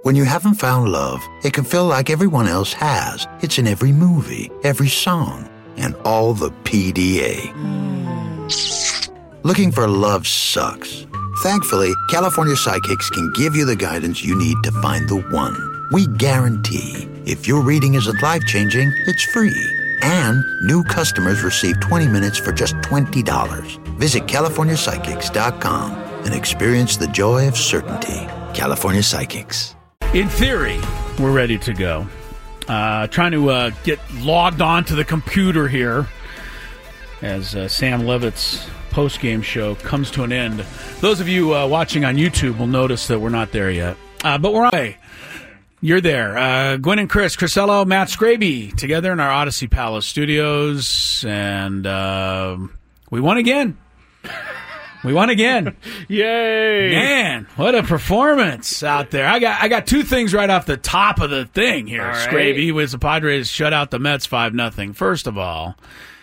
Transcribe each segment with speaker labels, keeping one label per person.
Speaker 1: When you haven't found love, it can feel like everyone else has. It's in every movie, every song, and all the PDA. Looking for love sucks. Thankfully, California Psychics can give you the guidance you need to find the one. We guarantee if your reading isn't life-changing, it's free. And new customers receive 20 minutes for just $20. Visit CaliforniaPsychics.com and experience the joy of certainty. California Psychics.
Speaker 2: In theory, we're ready to go. Trying to get logged on to the computer here as Sam Levitt's post-game show comes to an end. Those of you watching on YouTube will notice that we're not there yet. But we're on the way. You're there. Gwen and Chrisello, Matt Scraby, together in our Odyssey Palace studios. And we won again. We won again.
Speaker 3: Yay!
Speaker 2: Man, what a performance out there. I got two things right off the top of the thing here, right. Scraby, was the Padres shut out the Mets 5-0. First of all,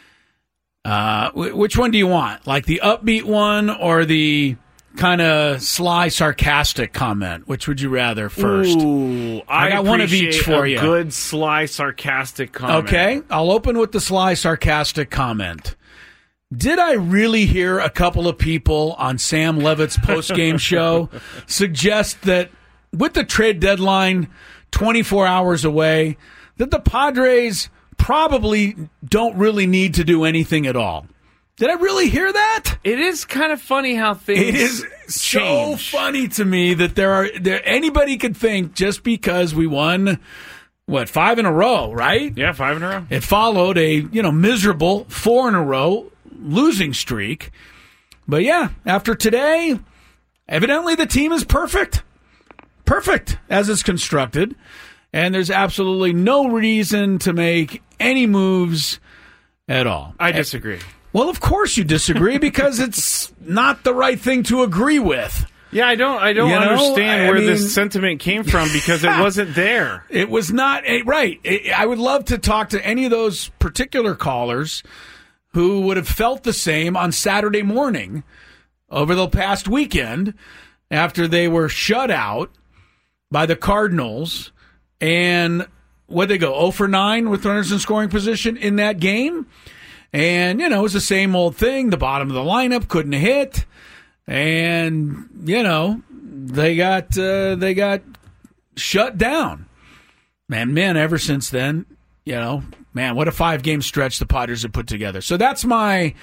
Speaker 2: which one do you want? Like the upbeat one or the kind of sly, sarcastic comment? Which would you rather first?
Speaker 3: Ooh,
Speaker 2: I got one of each for you.
Speaker 3: Good, sly, sarcastic comment.
Speaker 2: Okay, I'll open with the sly, sarcastic comment. Did I really hear a couple of people on Sam Levitt's post-game show suggest that with the trade deadline 24 hours away, that the Padres probably don't really need to do anything at all? Did I really hear that?
Speaker 3: It is kind of funny how things
Speaker 2: It is
Speaker 3: change.
Speaker 2: So funny to me that anybody could think just because we won, 5 in a row, right?
Speaker 3: Yeah, 5 in a row.
Speaker 2: It followed a miserable 4 in a row losing streak. But yeah, after today, evidently the team is perfect. Perfect as it's constructed. And there's absolutely no reason to make any moves at all.
Speaker 3: I disagree.
Speaker 2: Well, of course you disagree because it's not the right thing to agree with.
Speaker 3: Yeah, I don't understand where this sentiment came from because it wasn't there.
Speaker 2: It was not right. I would love to talk to any of those particular callers who would have felt the same on Saturday morning over the past weekend after they were shut out by the Cardinals. And what'd they go, 0 for 9 with runners in scoring position in that game? And, it was the same old thing. The bottom of the lineup couldn't hit. And, they got shut down. Man, ever since then, what a 5-game stretch the Padres have put together. So that's my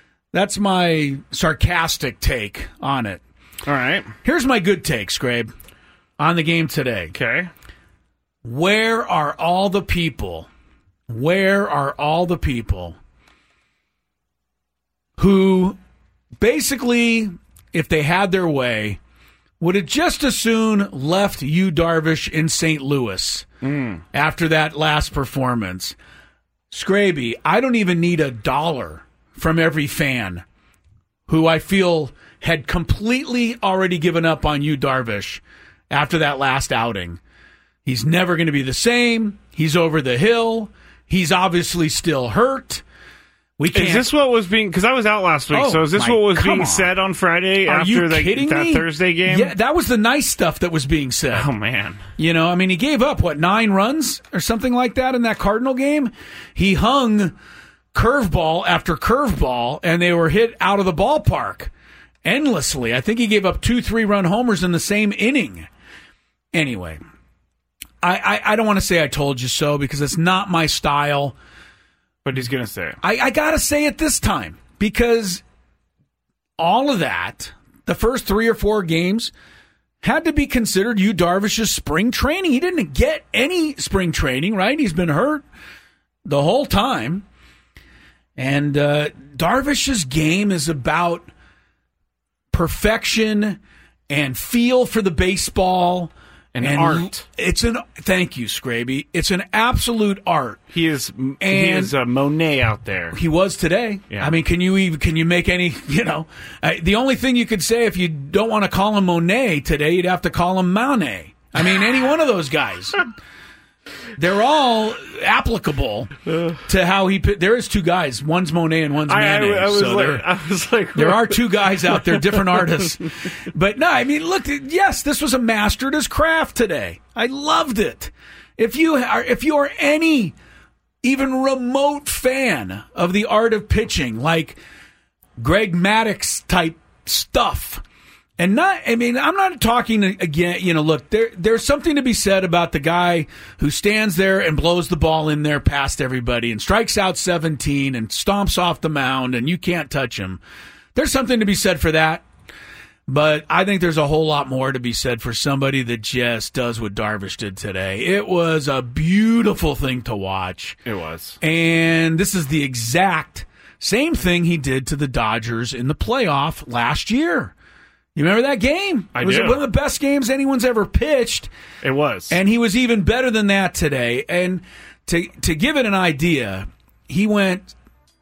Speaker 2: sarcastic take on it.
Speaker 3: All right.
Speaker 2: Here's my good take, Scrabe, on the game today.
Speaker 3: Okay.
Speaker 2: Where are all the people? Where are all the people who basically, if they had their way, would have just as soon left Yu Darvish in St. Louis after that last performance? Scraby, I don't even need $1 from every fan who I feel had completely already given up on Yu Darvish after that last outing. He's never going to be the same. He's over the hill. He's obviously still hurt. Is
Speaker 3: this what was being... Because I was out last week, so is this what was being said on Friday after that Thursday game?
Speaker 2: Yeah, that was the nice stuff that was being said.
Speaker 3: Oh, man.
Speaker 2: He gave up, 9 runs or something like that in that Cardinal game? He hung curveball after curveball, and they were hit out of the ballpark endlessly. I think he gave up 2 3-run homers in the same inning. Anyway, I don't want to say I told you so because it's not my style.
Speaker 3: But he's going to say it.
Speaker 2: I got to say it this time because all of that, the first 3 or 4 games, had to be considered Yu Darvish's spring training. He didn't get any spring training, right? He's been hurt the whole time. And Darvish's game is about perfection and feel for the baseball.
Speaker 3: And art.
Speaker 2: Thank you, Scraby. It's an absolute art.
Speaker 3: He is a Monet out there.
Speaker 2: He was today.
Speaker 3: Yeah.
Speaker 2: I mean, can you make any, the only thing you could say if you don't want to call him Monet today, you'd have to call him Manet. I mean, any one of those guys. they're all applicable to how he. There is two guys. One's Monet and one's Mayonnaise.
Speaker 3: I was like,
Speaker 2: there are two guys out there, different artists. But no, I mean, look. Yes, this was a master at his craft today. I loved it. If you are any even remote fan of the art of pitching, like Greg Maddux type stuff. And I'm not talking again, look, there's something to be said about the guy who stands there and blows the ball in there past everybody and strikes out 17 and stomps off the mound and you can't touch him. There's something to be said for that. But I think there's a whole lot more to be said for somebody that just does what Darvish did today. It was a beautiful thing to watch.
Speaker 3: It was.
Speaker 2: And this is the exact same thing he did to the Dodgers in the playoff last year. You remember that game?
Speaker 3: I do.
Speaker 2: It was one of the best games anyone's ever pitched.
Speaker 3: It was.
Speaker 2: And he was even better than that today. And to give it an idea, he went,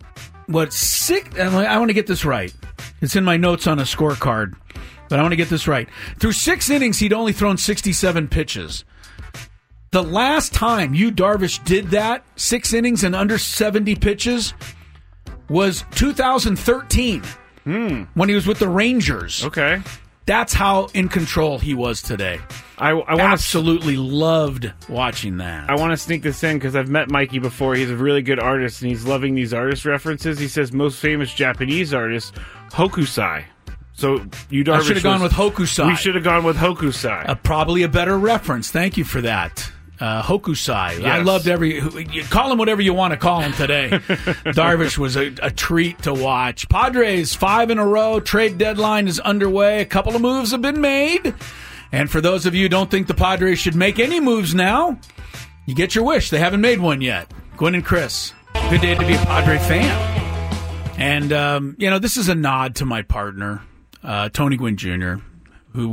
Speaker 2: six? I want to get this right. It's in my notes on a scorecard, but I want to get this right. Through 6 innings, he'd only thrown 67 pitches. The last time Darvish did that, 6 innings and under 70 pitches, was 2013. When he was with the Rangers.
Speaker 3: Okay.
Speaker 2: That's how in control he was today.
Speaker 3: I
Speaker 2: absolutely loved watching that.
Speaker 3: I want to sneak this in because I've met Mikey before. He's a really good artist, and he's loving these artist references. He says most famous Japanese artist, Hokusai. So Darvish,
Speaker 2: I should have gone with Hokusai.
Speaker 3: We should have gone with Hokusai.
Speaker 2: Probably a better reference. Thank you for that. Hokusai.
Speaker 3: Yes.
Speaker 2: I loved you call him whatever you want to call him today. Darvish was a treat to watch. Padres 5 in a row. Trade deadline is underway. A couple of moves have been made. And for those of you who don't think the Padres should make any moves now, you get your wish. They haven't made one yet. Gwen and Chris, good day to be a Padre fan. And, this is a nod to my partner, Tony Gwynn Jr., who,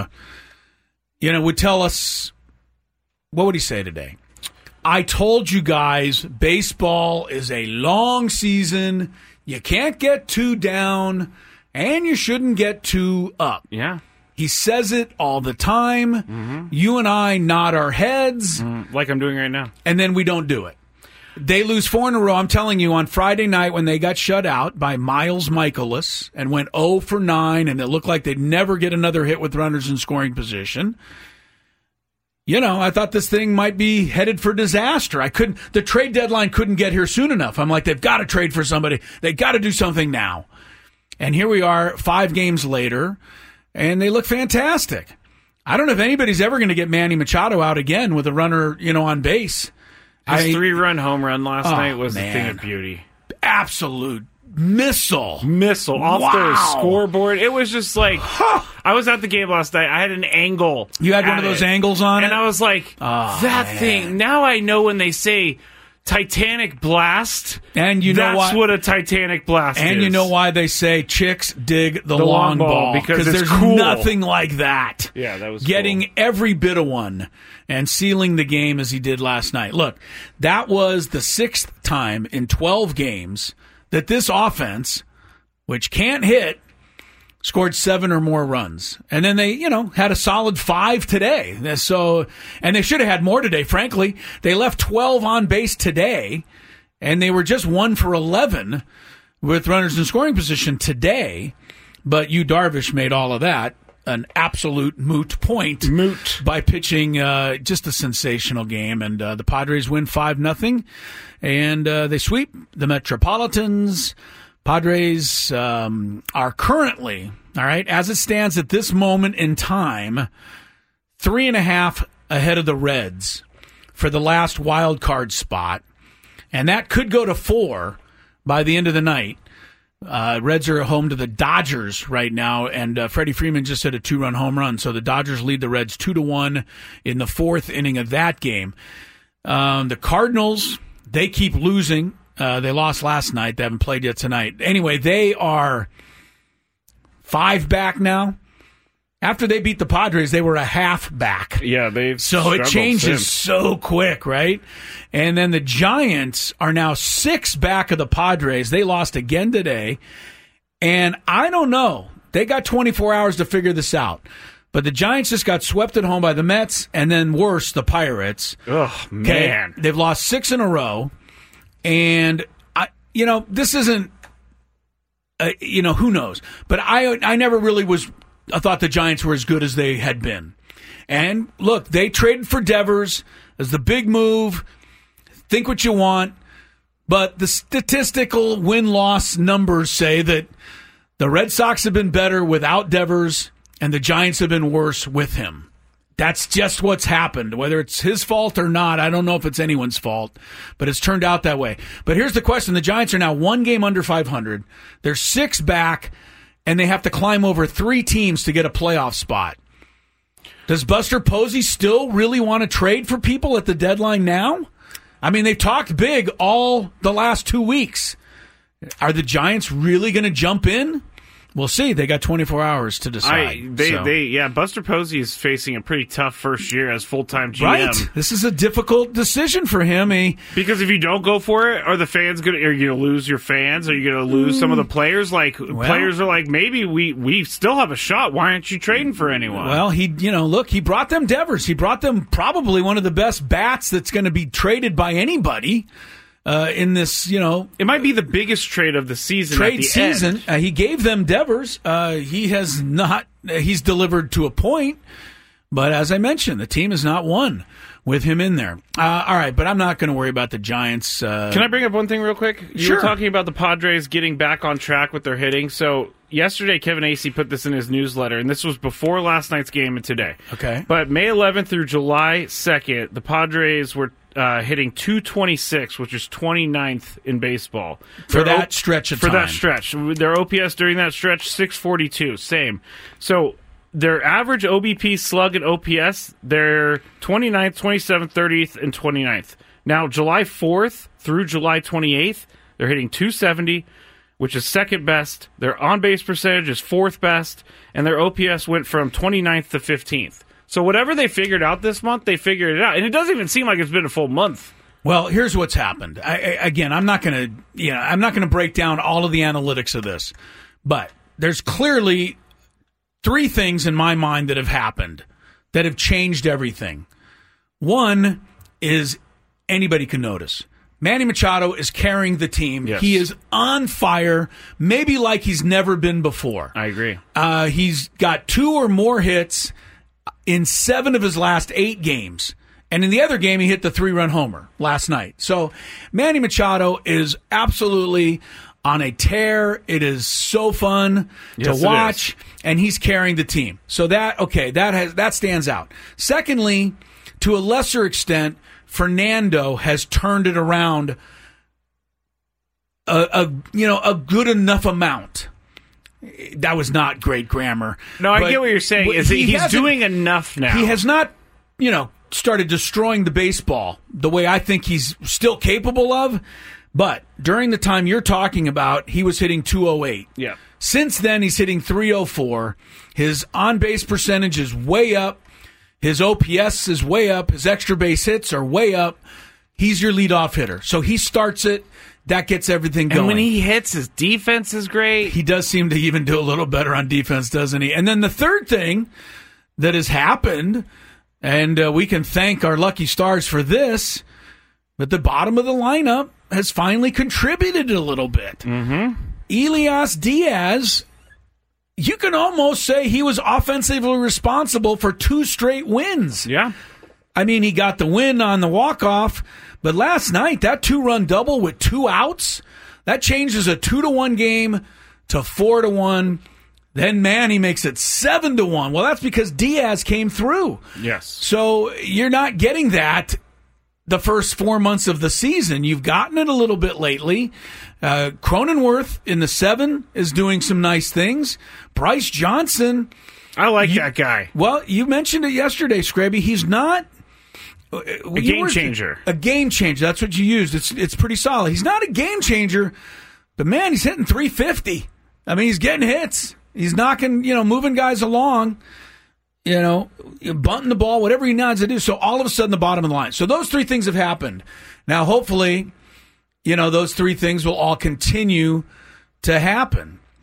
Speaker 2: would tell us, what would he say today? I told you guys, baseball is a long season. You can't get too down, and you shouldn't get too up.
Speaker 3: Yeah.
Speaker 2: He says it all the time. Mm-hmm. You and I nod our heads.
Speaker 3: Like I'm doing right now.
Speaker 2: And then we don't do it. They lose 4 in a row. I'm telling you, on Friday night when they got shut out by Miles Michaelis and went 0 for 9, and it looked like they'd never get another hit with runners in scoring position. I thought this thing might be headed for disaster. The trade deadline couldn't get here soon enough. I'm like, they've got to trade for somebody. They got to do something now. And here we are 5 games later, and they look fantastic. I don't know if anybody's ever going to get Manny Machado out again with a runner, on base.
Speaker 3: His 3-run home run last night was a thing of beauty.
Speaker 2: Absolute missile
Speaker 3: off the scoreboard. It was just like, I was at the game last night. I had an angle.
Speaker 2: You had one of those angles on
Speaker 3: and
Speaker 2: it?
Speaker 3: I was like, thing. Now I know when they say Titanic blast,
Speaker 2: and
Speaker 3: that's what a Titanic blast is.
Speaker 2: And you know why they say chicks dig the long ball,
Speaker 3: because
Speaker 2: there's
Speaker 3: cool.
Speaker 2: nothing like that.
Speaker 3: Yeah, that was
Speaker 2: getting
Speaker 3: cool.
Speaker 2: Every bit of one and sealing the game as he did last night. Look, that was the 6th time in 12 games that this offense, which can't hit, scored 7 or more runs. And then they, had a solid 5 today. So, and they should have had more today, frankly. They left 12 on base today, and they were just 1 for 11 with runners in scoring position today. But Darvish made all of that an absolute moot point. By pitching just a sensational game. And the Padres win 5-0, and they sweep the Metropolitans. Padres are currently, all right, as it stands at this moment in time, 3.5 ahead of the Reds for the last wild card spot. And that could go to 4 by the end of the night. Reds are home to the Dodgers right now, and Freddie Freeman just hit a 2-run home run. So the Dodgers lead the Reds 2-1 in the 4th inning of that game. The Cardinals, they keep losing. They lost last night. They haven't played yet tonight. Anyway, they are 5 back now. After they beat the Padres, they were a half back.
Speaker 3: Yeah,
Speaker 2: so it changes so quick, right? And then the Giants are now 6 back of the Padres. They lost again today. And I don't know. They got 24 hours to figure this out. But the Giants just got swept at home by the Mets, and then worse, the Pirates.
Speaker 3: Oh, man.
Speaker 2: They've lost 6 in a row, and this isn't. Who knows? But I never really I thought the Giants were as good as they had been. And look, they traded for Devers as the big move. Think what you want, but the statistical win-loss numbers say that the Red Sox have been better without Devers, and the Giants have been worse with him. That's just what's happened. Whether it's his fault or not, I don't know if it's anyone's fault, but it's turned out that way. But here's the question. The Giants are now 1 game under 500. They're 6 back, and they have to climb over 3 teams to get a playoff spot. Does Buster Posey still really want to trade for people at the deadline now? I mean, they've talked big all the last 2 weeks. Are the Giants really going to jump in? We'll see. They got 24 hours to decide.
Speaker 3: Buster Posey is facing a pretty tough first year as full-time GM.
Speaker 2: Right. This is a difficult decision for him.
Speaker 3: Because if you don't go for it, are you going to lose your fans? Are you going to lose some of the players? Players are like, maybe we still have a shot. Why aren't you trading for anyone?
Speaker 2: Well, he brought them Devers. He brought them probably one of the best bats that's going to be traded by anybody. In this,
Speaker 3: it might be the biggest trade of the season.
Speaker 2: He gave them Devers. He has not. He's delivered to a point, but as I mentioned, the team has not won with him in there. All right, but I'm not going to worry about the Giants.
Speaker 3: Can I bring up one thing real quick? You were talking about the Padres getting back on track with their hitting. So yesterday, Kevin Acee put this in his newsletter, and this was before last night's game and today.
Speaker 2: Okay,
Speaker 3: but May 11th through July 2nd, the Padres were hitting .226, which is 29th in baseball.
Speaker 2: For that stretch of time.
Speaker 3: For that stretch. Their OPS during that stretch, .642, same. So their average OBP, slug, and OPS, they're 29th, 27th, 30th, and 29th. Now, July 4th through July 28th, they're hitting .270, which is second best. Their on-base percentage is 4th best, and their OPS went from 29th to 15th. So whatever they figured out this month, they figured it out. And it doesn't even seem like it's been a full month.
Speaker 2: Well, here's what's happened. I'm not going to break down all of the analytics of this, but there's clearly 3 things in my mind that have happened that have changed everything. One is anybody can notice. Manny Machado is carrying the team.
Speaker 3: Yes.
Speaker 2: He is on fire, maybe like he's never been before.
Speaker 3: I agree.
Speaker 2: He's got 2 or more hits in 7 of his last 8 games. And in the other game, he hit the 3-run homer last night. So Manny Machado is absolutely on a tear. It is so fun to watch, and he's carrying the team. So that stands out. Secondly, to a lesser extent, Fernando has turned it around a good enough amount. That was not great grammar.
Speaker 3: No, I get what you're saying. He's doing enough now.
Speaker 2: He has not, started destroying the baseball the way I think he's still capable of. But during the time you're talking about, he was hitting .208.
Speaker 3: Yeah.
Speaker 2: Since then, he's hitting .304. His on-base percentage is way up. His OPS is way up. His extra base hits are way up. He's your leadoff hitter. So he starts it. That gets everything going.
Speaker 3: And when he hits, his defense is great.
Speaker 2: He does seem to even do a little better on defense, doesn't he? And then the third thing that has happened, and we can thank our lucky stars for this, but the bottom of the lineup has finally contributed a little bit.
Speaker 3: Mm-hmm.
Speaker 2: Elias Diaz, you can almost say he was offensively responsible for 2 straight wins.
Speaker 3: Yeah.
Speaker 2: I mean, he got the win on the walk-off, but last night, that 2-run double with 2 outs, that changes a 2-1 game to 4-1. Then Manny makes it 7-1. Well, that's because Diaz came through.
Speaker 3: Yes.
Speaker 2: So you're not getting that the first 4 months of the season. You've gotten it a little bit lately. Cronenworth in the 7 is doing some nice things. Bryce Johnson.
Speaker 3: I like that guy.
Speaker 2: Well, you mentioned it yesterday, Scraby. He's not
Speaker 3: a game changer.
Speaker 2: A game changer. That's what you used. It's pretty solid. He's not a game changer, but man, he's hitting .350. I mean, he's getting hits. He's knocking, moving guys along, bunting the ball, whatever he needs to do. So all of a sudden, the bottom of the line. So those 3 things have happened. Now, hopefully, those 3 things will all continue to happen.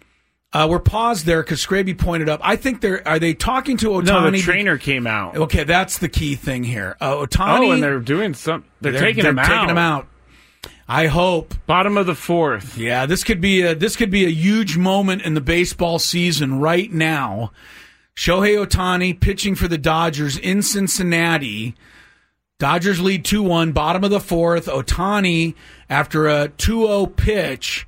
Speaker 2: We're paused there because Scraby pointed up. I think are they talking to Ohtani?
Speaker 3: No, the trainer came out.
Speaker 2: Okay, that's the key thing here. Ohtani.
Speaker 3: Oh, and they're doing they're taking him out.
Speaker 2: I hope.
Speaker 3: Bottom of the fourth.
Speaker 2: Yeah, this could be a huge moment in the baseball season right now. Shohei Ohtani pitching for the Dodgers in Cincinnati. Dodgers lead 2-1, bottom of the fourth. Ohtani, after a 2-0 pitch,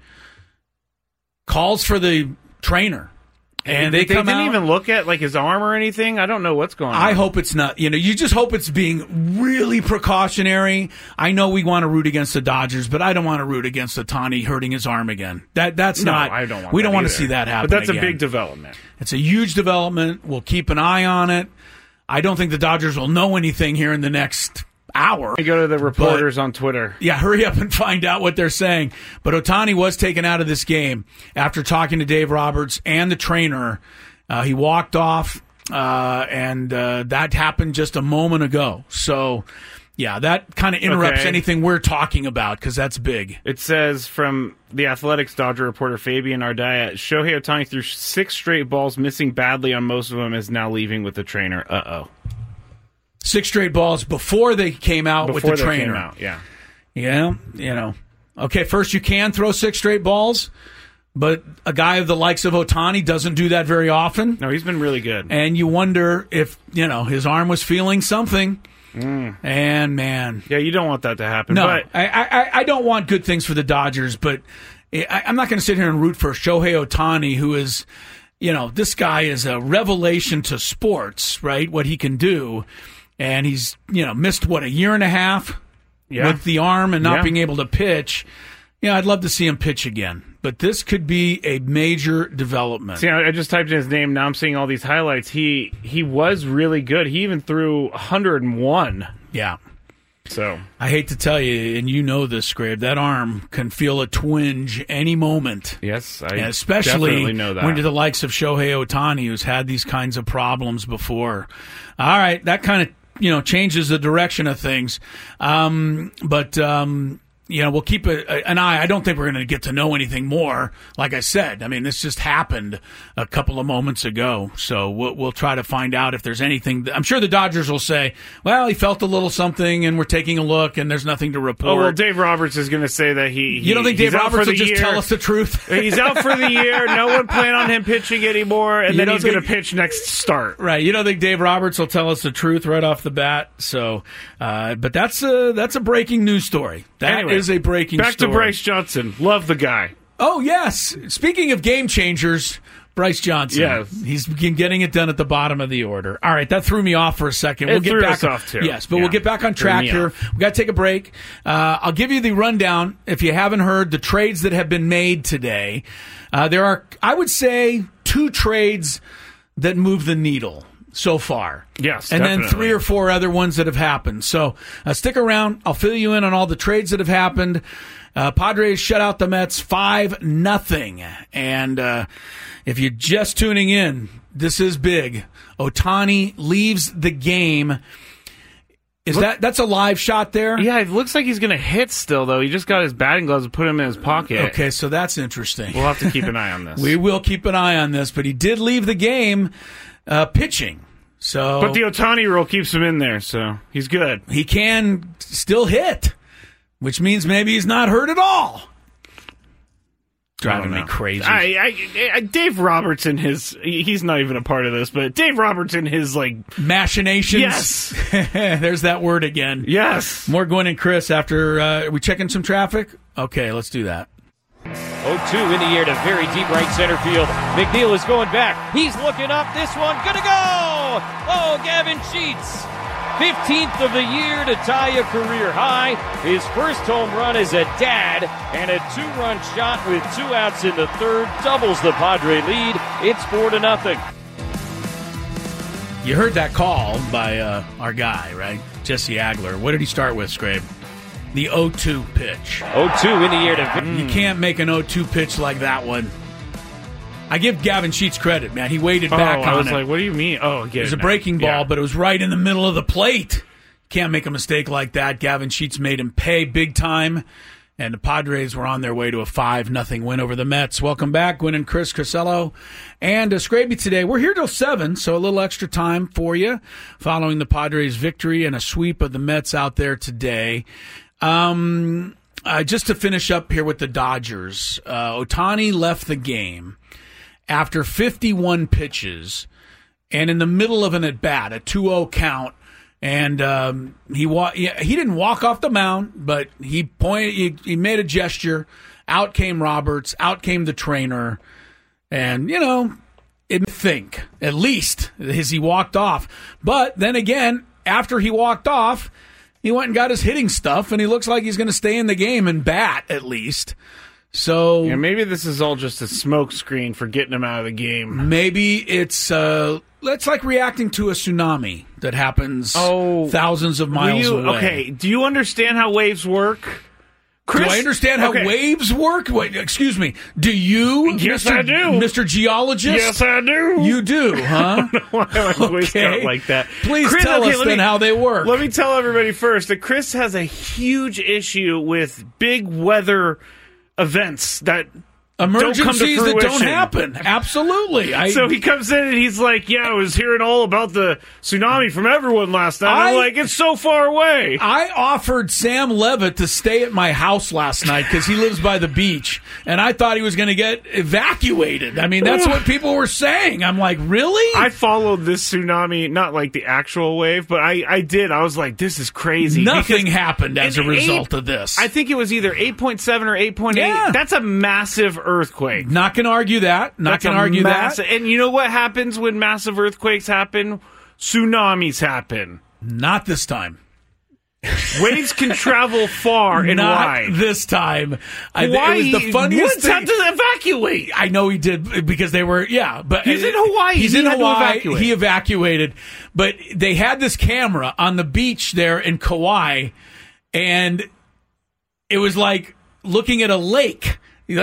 Speaker 2: calls for the trainer. And they come
Speaker 3: didn't
Speaker 2: out,
Speaker 3: even look at his arm or anything. I don't know what's going on.
Speaker 2: I hope it's not. You just hope it's being really precautionary. I know we want to root against the Dodgers, but I don't want to root against Ohtani hurting his arm again. That's not.
Speaker 3: I don't want.
Speaker 2: We don't want to see that happen.
Speaker 3: But that's
Speaker 2: again.
Speaker 3: a big development.
Speaker 2: It's a huge development. We'll keep an eye on it. I don't think the Dodgers will know anything here in the next hour.
Speaker 3: I go to the reporters on Twitter.
Speaker 2: Yeah, hurry up and find out what they're saying. But Ohtani was taken out of this game after talking to Dave Roberts and the trainer. He walked off, and that happened just a moment ago. So, yeah, that kind of interrupts anything we're talking about because that's big.
Speaker 3: It says from the Athletics Dodger reporter Fabian Ardaya, Shohei Ohtani threw 6 straight balls, missing badly on most of them, is now leaving with the trainer. Uh-oh.
Speaker 2: 6 straight balls before they came out with the trainer.
Speaker 3: Came out, yeah.
Speaker 2: Yeah, Okay, first you can throw 6 straight balls. But a guy of the likes of Ohtani doesn't do that very often.
Speaker 3: No, he's been really good.
Speaker 2: And you wonder if, his arm was feeling something. And, man.
Speaker 3: Yeah, you don't want that to happen.
Speaker 2: No,
Speaker 3: but
Speaker 2: I don't want good things for the Dodgers, but I'm not going to sit here and root for Shohei Ohtani, who is, this guy is a revelation to sports, right, what he can do. And he's, missed, a year and a half with the arm and not being able to pitch. I'd love to see him pitch again. But this could be a major development.
Speaker 3: See, I just typed in his name. Now I'm seeing all these highlights. He was really good. He even threw 101.
Speaker 2: Yeah.
Speaker 3: So
Speaker 2: I hate to tell you, and you know this, Scrabe, that arm can feel a twinge any moment.
Speaker 3: Yes,
Speaker 2: especially
Speaker 3: definitely know that.
Speaker 2: When to the likes of Shohei Ohtani, who's had these kinds of problems before. All right, that kind of changes the direction of things. We'll keep an eye. I don't think we're going to get to know anything more. Like I said, I mean, this just happened a couple of moments ago. So we'll try to find out if there's anything. I'm sure the Dodgers will say, well, he felt a little something and we're taking a look and there's nothing to report.
Speaker 3: Oh, well, Dave Roberts is going to say that
Speaker 2: You don't think Dave Roberts will just tell us the truth?
Speaker 3: He's out for the year. No one planned on him pitching anymore. And then he's going to pitch next start.
Speaker 2: Right. You don't think Dave Roberts will tell us the truth right off the bat? So, but that's a breaking news story. That is a breaking story.
Speaker 3: Back to Bryce Johnson. Love the guy.
Speaker 2: Oh, yes. Speaking of game changers, Bryce Johnson.
Speaker 3: Yes.
Speaker 2: He's been getting it done at the bottom of the order. All right, that threw me off for a second.
Speaker 3: We'll get back off too.
Speaker 2: Yes, but we'll get back on track here. We got to take a break. I'll give you the rundown if you haven't heard the trades that have been made today. There are, I would say, 2 trades that move the needle so far.
Speaker 3: Yes,
Speaker 2: and
Speaker 3: definitely.
Speaker 2: then 3 or 4 other ones that have happened. So stick around. I'll fill you in on all the trades that have happened. Padres shut out the Mets 5-0. And if you're just tuning in, this is big. Ohtani leaves the game. That's a live shot there?
Speaker 3: Yeah, it looks like he's going to hit still, though. He just got his batting gloves and put them in his pocket.
Speaker 2: Okay, so that's interesting.
Speaker 3: We'll have to keep an eye on this.
Speaker 2: We will keep an eye on this, but he did leave the game pitching.
Speaker 3: But the Ohtani rule keeps him in there, so he's good.
Speaker 2: He can still hit, which means maybe he's not hurt at all. Driving me crazy.
Speaker 3: Dave Roberts and he's not even a part of this, but Dave Roberts and his,
Speaker 2: machinations.
Speaker 3: Yes.
Speaker 2: There's that word again.
Speaker 3: Yes.
Speaker 2: More Gwen and Chris after, are we checking some traffic? Okay, let's do that.
Speaker 4: 0-2 in the air to very deep right center field. McNeil is going back. He's looking up. This one gonna go. Oh, Gavin Sheets. 15th of the year to tie a career high. His first home run as a dad, and a 2-run shot with 2 outs in the third doubles the Padre lead. It's 4-0.
Speaker 2: You heard that call by our guy, right? Jesse Agler. What did he start with, Scrabe? The 0-2 pitch.
Speaker 4: 0-2 in the air to...
Speaker 2: You can't make an 0-2 pitch like that one. I give Gavin Sheets credit, man. He waited back on it.
Speaker 3: I was like, what do you mean? Oh,
Speaker 2: it was a breaking ball, but it was right in the middle of the plate. Can't make a mistake like that. Gavin Sheets made him pay big time, and the Padres were on their way to a 5-0 win over the Mets. Welcome back, Gwynn and Chris Crisello and Scraby today. We're here till 7, so a little extra time for you following the Padres' victory and a sweep of the Mets out there today. Just to finish up here with the Dodgers, Ohtani left the game after 51 pitches and in the middle of an at-bat, a 2-0 count. And he didn't walk off the mound, but he made a gesture. Out came Roberts. Out came the trainer. And, at least as he walked off. But then again, after he walked off, he went and got his hitting stuff, and he looks like he's going to stay in the game and bat at least. So
Speaker 3: maybe this is all just a smoke screen for getting him out of the game.
Speaker 2: Maybe it's like reacting to a tsunami that happens thousands of miles away.
Speaker 3: Okay, do you understand how waves work? Chris,
Speaker 2: do I understand how waves work? Wait, excuse me. Do you?
Speaker 3: Yes,
Speaker 2: Mr.
Speaker 3: I do.
Speaker 2: Mr. Geologist?
Speaker 3: Yes, I do.
Speaker 2: You do, huh?
Speaker 3: I don't know why I always talk like that.
Speaker 2: Please
Speaker 3: Chris,
Speaker 2: tell us then how they work.
Speaker 3: Let me tell everybody first that Chris has a huge issue with big weather events that
Speaker 2: emergencies that don't happen. Absolutely.
Speaker 3: So he comes in and he's like, I was hearing all about the tsunami from everyone last night. I'm like, it's so far away.
Speaker 2: I offered Sam Levitt to stay at my house last night because he lives by the beach, and I thought he was going to get evacuated. I mean, that's what people were saying. I'm like, really?
Speaker 3: I followed this tsunami, not like the actual wave, but I did. I was like, this is crazy.
Speaker 2: Nothing happened as a result of this.
Speaker 3: I think it was either 8.7 or 8.8. Yeah. That's a massive earthquake.
Speaker 2: Not going to argue that. Not going to argue that.
Speaker 3: And you know what happens when massive earthquakes happen? Tsunamis happen.
Speaker 2: Not this time.
Speaker 3: Waves can travel far and wide.
Speaker 2: Not this time. It was the funniest thing.
Speaker 3: Had to evacuate.
Speaker 2: I know he did because they were, but
Speaker 3: he's in Hawaii.
Speaker 2: He's in Hawaii. He evacuated. But they had this camera on the beach there in Kauai, and it was like looking at a lake.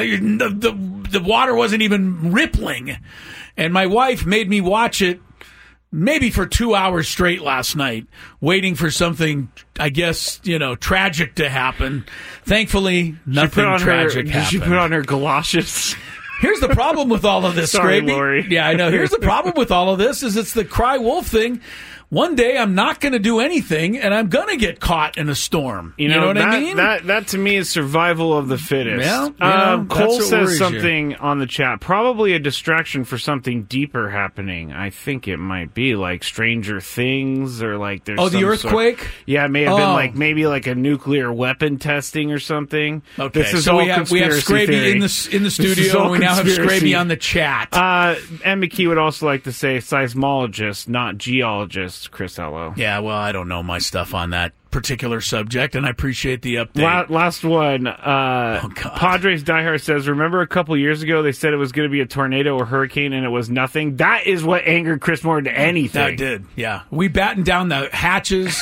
Speaker 2: The water wasn't even rippling. And my wife made me watch it maybe for 2 hours straight last night, waiting for something, I guess, tragic to happen. Thankfully, nothing tragic happened.
Speaker 3: Did she put on her galoshes?
Speaker 2: Here's the problem with all of this,
Speaker 3: Sorry,
Speaker 2: Scraby.
Speaker 3: Lori.
Speaker 2: Yeah, I know. Here's the problem with all of this is it's the cry wolf thing. One day I'm not going to do anything, and I'm going to get caught in a storm. You know what I mean?
Speaker 3: That to me is survival of the fittest.
Speaker 2: Yeah,
Speaker 3: Cole says something on the chat. Probably a distraction for something deeper happening. I think it might be like Stranger Things or like there's
Speaker 2: the earthquake?
Speaker 3: It may have been maybe like a nuclear weapon testing or something.
Speaker 2: Okay,
Speaker 3: this is
Speaker 2: so
Speaker 3: all
Speaker 2: we have Scraby in the studio, and we now have Scraby on the chat.
Speaker 3: M. McKee would also like to say seismologist, not geologist. Chris Ello.
Speaker 2: Yeah, well, I don't know my stuff on that particular subject, and I appreciate the update.
Speaker 3: Last one. Padres Diehard says, remember a couple years ago they said it was going to be a tornado or hurricane, and it was nothing? That is what angered Chris more than anything.
Speaker 2: That did, yeah. We battened down the hatches.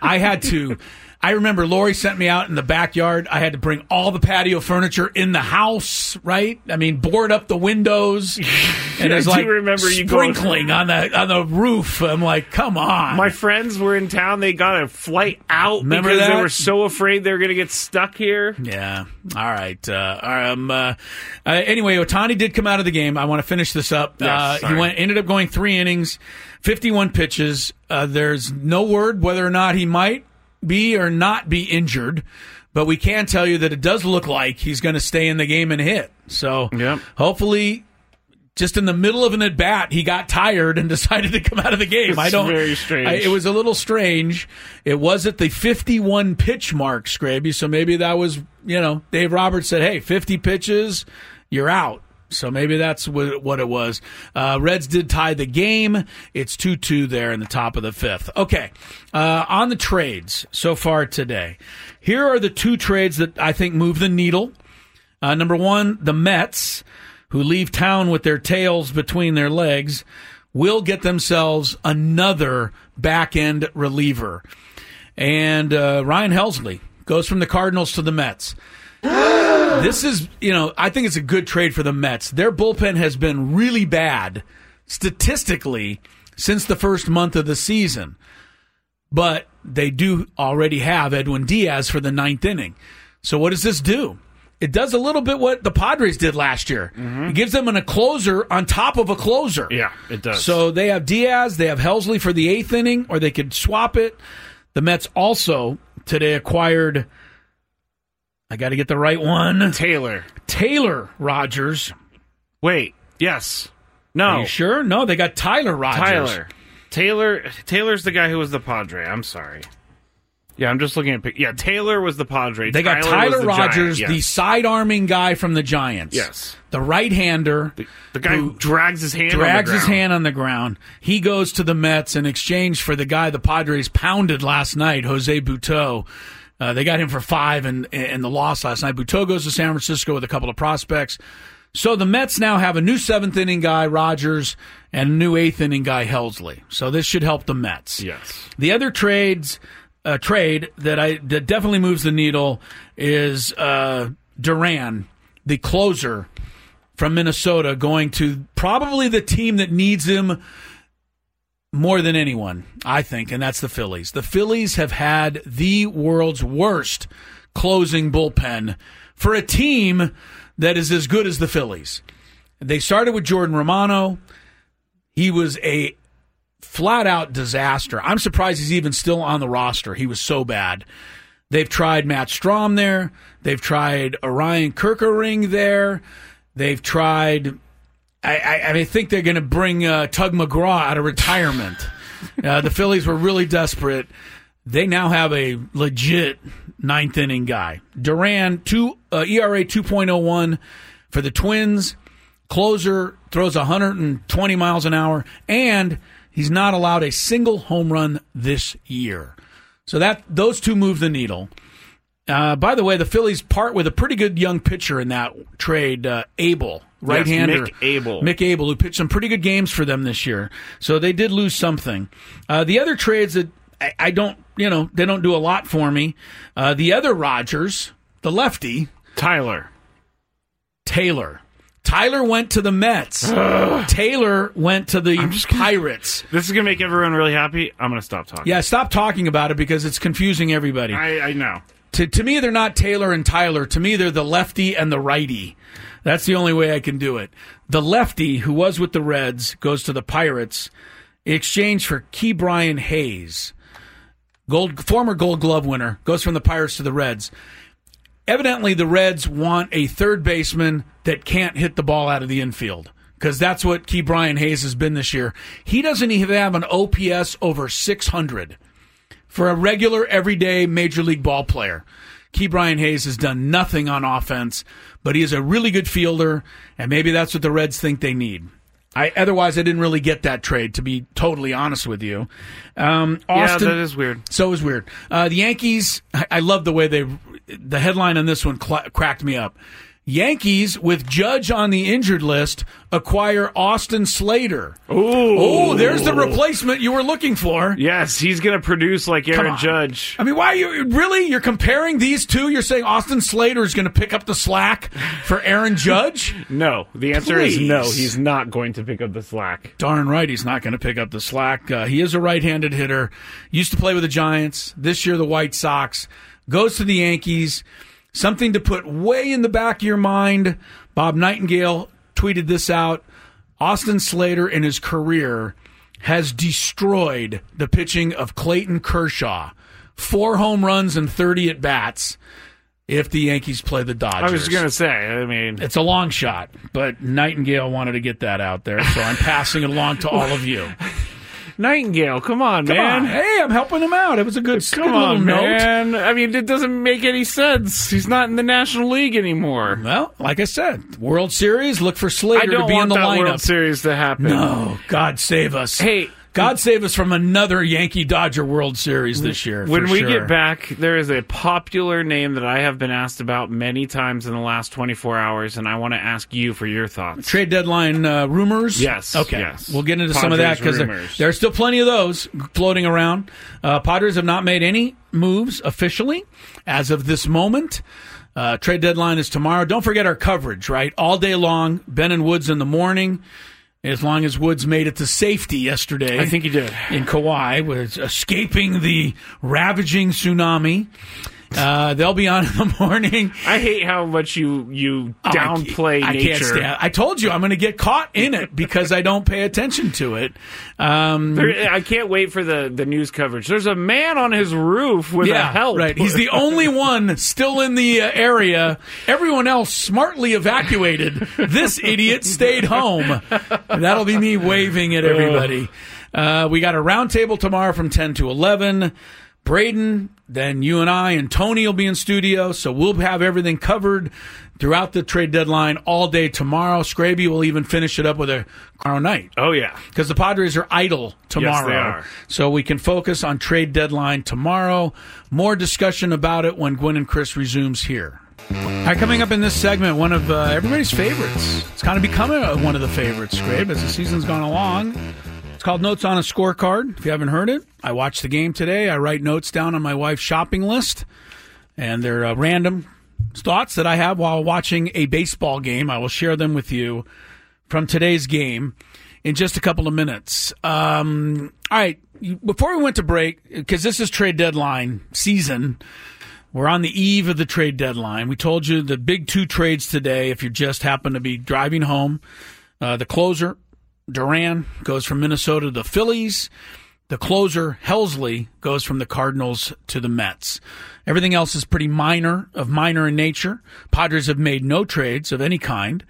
Speaker 2: I remember Lori sent me out in the backyard. I had to bring all the patio furniture in the house, right? I mean, board up the windows. And it's like sprinkling on the roof. I'm like, come on.
Speaker 3: My friends were in town. They got a flight out because they were so afraid they were going to get stuck here.
Speaker 2: Yeah. All right. Anyway, Ohtani did come out of the game. I want to finish this up.
Speaker 3: Yes,
Speaker 2: he ended up going 3 innings, 51 pitches. There's no word whether or not he might be or not be injured, but we can tell you that it does look like he's going to stay in the game and hit. So hopefully, just in the middle of an at bat, he got tired and decided to come out of the game.
Speaker 3: Very strange.
Speaker 2: It was a little strange. It was at the 51 pitch mark, Scraby. So maybe that was, Dave Roberts said, "Hey, 50 pitches, you're out." So maybe that's what it was. Reds did tie the game. It's 2-2 there in the top of the 5th. Okay, on the trades so far today, here are the 2 trades that I think move the needle. Number 1, the Mets, who leave town with their tails between their legs, will get themselves another back-end reliever. And Ryan Helsley goes from the Cardinals to the Mets. This is, I think it's a good trade for the Mets. Their bullpen has been really bad statistically since the first month of the season. But they do already have Edwin Diaz for the 9th inning. So what does this do? It does a little bit what the Padres did last year. It gives them a closer on top of a closer.
Speaker 3: Yeah, it does.
Speaker 2: So they have Diaz, they have Helsley for the 8th inning, or they could swap it. The Mets also today acquired, I got to get the right one, Taylor Rogers.
Speaker 3: Wait, yes. No.
Speaker 2: Are you sure? No, they got Tyler Rogers.
Speaker 3: Taylor's the guy who was the Padre. I'm sorry. Yeah, I'm just looking at... Yeah, Taylor was the Padre.
Speaker 2: They got Tyler Rogers,
Speaker 3: Giant, yes.
Speaker 2: the side-arming guy from the Giants.
Speaker 3: Yes.
Speaker 2: The right-hander.
Speaker 3: The guy who drags his hand
Speaker 2: on the ground. He goes to the Mets in exchange for the guy the Padres pounded last night, Jose Butto. They got him for $5 in the loss last night. Butto goes to San Francisco with a couple of prospects. So the Mets now have a new 7th-inning guy, Rogers, and a new 8th-inning guy, Helsley. So this should help the Mets.
Speaker 3: Yes.
Speaker 2: The other trade that definitely moves the needle is Duran, the closer from Minnesota, going to probably the team that needs him more than anyone, I think, and that's the Phillies. The Phillies have had the world's worst closing bullpen for a team that is as good as the Phillies. They started with Jordan Romano. He was a flat-out disaster. I'm surprised he's even still on the roster. He was so bad. They've tried Matt Strom there. They've tried Orion Kerkering there. They've tried... I think they're going to bring Tug McGraw out of retirement. The Phillies were really desperate. They now have a legit 9th-inning guy. Duran, ERA 2.01 for the Twins. Closer, throws 120 miles an hour, and he's not allowed a single home run this year. So those two move the needle. By the way, the Phillies part with a pretty good young pitcher in that trade, Abel, right-hander. Mick Abel, who pitched some pretty good games for them this year. So they did lose something. The other trades that I don't, they don't do a lot for me. The other Rogers, the lefty.
Speaker 3: Taylor.
Speaker 2: Tyler went to the Mets. Taylor went to the Pirates.
Speaker 3: This is going to make everyone really happy. I'm going to stop talking.
Speaker 2: Yeah, stop talking about it because it's confusing everybody.
Speaker 3: I know.
Speaker 2: To me, they're not Taylor and Tyler. To me, they're the lefty and the righty. That's the only way I can do it. The lefty, who was with the Reds, goes to the Pirates in exchange for Ke'Bryan Hayes. Former Gold Glove winner, goes from the Pirates to the Reds. Evidently, the Reds want a third baseman that can't hit the ball out of the infield, because that's what Ke'Bryan Hayes has been this year. He doesn't even have an OPS over 600 for a regular, everyday Major League ball player. Ke'Bryan Hayes has done nothing on offense, but he is a really good fielder, and maybe that's what the Reds think they need. Otherwise, I didn't really get that trade, to be totally honest with you. Austin,
Speaker 3: yeah, that is weird.
Speaker 2: So it was weird. The Yankees, I love the way the headline on this one cracked me up. Yankees, with Judge on the injured list, acquire Austin Slater.
Speaker 3: Oh,
Speaker 2: there's the replacement you were looking for.
Speaker 3: Yes, he's going to produce like Aaron Judge.
Speaker 2: I mean, why you're comparing these two? You're saying Austin Slater is going to pick up the slack for Aaron Judge?
Speaker 3: No, the answer is no. He's not going to pick up the slack.
Speaker 2: Darn right, he's not going to pick up the slack. He is a right-handed hitter. Used to play with the Giants. This year, the White Sox. Goes to the Yankees. Something to put way in the back of your mind. Bob Nightingale tweeted this out. Austin Slater in his career has destroyed the pitching of Clayton Kershaw. 4 home runs and 30 at-bats if the Yankees play the Dodgers.
Speaker 3: I was going to say, I mean...
Speaker 2: It's a long shot, but Nightingale wanted to get that out there, so I'm passing it along to all of you.
Speaker 3: Nightingale, come on, man.
Speaker 2: Hey, I'm helping him out. It was a good, little
Speaker 3: man.
Speaker 2: note.
Speaker 3: I mean, it doesn't make any sense. He's not in the National League anymore.
Speaker 2: Well, like I said, World Series, look for Slater to be in the lineup.
Speaker 3: I don't want that World Series to happen.
Speaker 2: No, God save us.
Speaker 3: Hey,
Speaker 2: God save us from another Yankee-Dodger World Series this year.
Speaker 3: When we get back, there is a popular name that I have been asked about many times in the last 24 hours, and I want to ask you for your thoughts.
Speaker 2: Trade deadline rumors?
Speaker 3: Yes.
Speaker 2: Okay.
Speaker 3: Yes.
Speaker 2: We'll get into some of that because there are still plenty of those floating around. Padres have not made any moves officially as of this moment. Trade deadline is tomorrow. Don't forget our coverage, right? All day long, Ben and Woods in the morning. As long as Woods made it to safety yesterday.
Speaker 3: I think he did.
Speaker 2: In Kauai, was escaping the ravaging tsunami. They'll be on in the morning.
Speaker 3: I hate how much you downplay
Speaker 2: I
Speaker 3: nature.
Speaker 2: can't stand. I told you I'm going to get caught in it because I don't pay attention to it.
Speaker 3: I can't wait for the news coverage. There's a man on his roof with a help.
Speaker 2: Right. He's the only one still in the area. Everyone else smartly evacuated. This idiot stayed home. That'll be me waving at everybody. We got a roundtable tomorrow from 10 to 11. Braden, then you and I and Tony will be in studio, so we'll have everything covered throughout the trade deadline all day tomorrow. Scraby will even finish it up with a tomorrow night.
Speaker 3: Oh, yeah.
Speaker 2: Because the Padres are idle tomorrow.
Speaker 3: Yes, they are.
Speaker 2: So we can focus on trade deadline tomorrow. More discussion about it when Gwen and Chris resumes here. All right, coming up in this segment, one of everybody's favorites. It's kind of becoming one of the favorites, Scrabe, as the season's gone along. It's called Notes on a Scorecard. If you haven't heard it, I watched the game today. I write notes down on my wife's shopping list, and they're random thoughts that I have while watching a baseball game. I will share them with you from today's game in just a couple of minutes. All right, before we went to break, because this is trade deadline season, we're on the eve of the trade deadline. We told you the big two trades today, if you just happen to be driving home. The closer, Duran, goes from Minnesota to the Phillies. The closer, Helsley, goes from the Cardinals to the Mets. Everything else is pretty minor in nature. Padres have made no trades of any kind.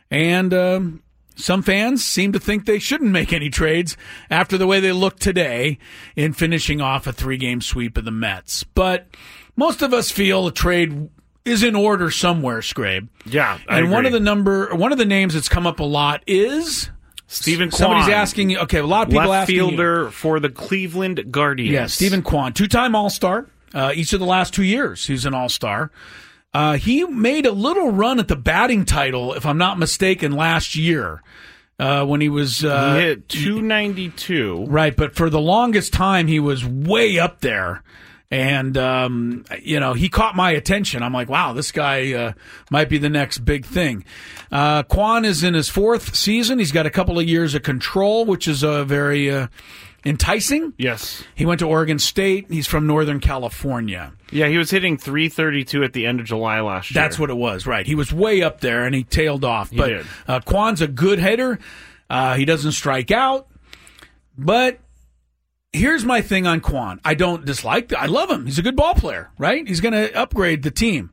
Speaker 2: And some fans seem to think they shouldn't make any trades after the way they look today in finishing off a 3-game sweep of the Mets. But most of us feel a trade is in order somewhere, Scrabe.
Speaker 3: Yeah, I agree.
Speaker 2: One of the names that's come up a lot is
Speaker 3: Stephen Kwan.
Speaker 2: Somebody's asking. Okay, a lot of people
Speaker 3: left
Speaker 2: asking.
Speaker 3: Fielder for the Cleveland Guardians.
Speaker 2: Yeah, Stephen Kwan, 2-time All-Star. Each of the last 2 years, he's an All-Star. He made a little run at the batting title, if I'm not mistaken, last year when he was.
Speaker 3: He hit 292.
Speaker 2: Right, but for the longest time, he was way up there. And, he caught my attention. I'm like, wow, this guy might be the next big thing. Kwan is in his 4th season. He's got a couple of years of control, which is very enticing.
Speaker 3: Yes.
Speaker 2: He went to Oregon State. He's from Northern California.
Speaker 3: Yeah, he was hitting .332 at the end of July last year.
Speaker 2: That's what it was, right. He was way up there, and he tailed off.
Speaker 3: He did.
Speaker 2: Kwan's a good hitter. He doesn't strike out. But here's my thing on Kwan. I don't dislike I love him. He's a good ball player, right? He's going to upgrade the team.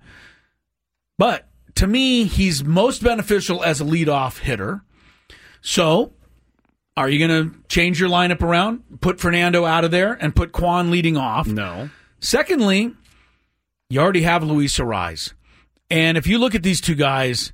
Speaker 2: But to me, he's most beneficial as a leadoff hitter. So, are you going to change your lineup around, put Fernando out of there, and put Kwan leading off?
Speaker 3: No.
Speaker 2: Secondly, you already have Luis Arraez. And if you look at these two guys,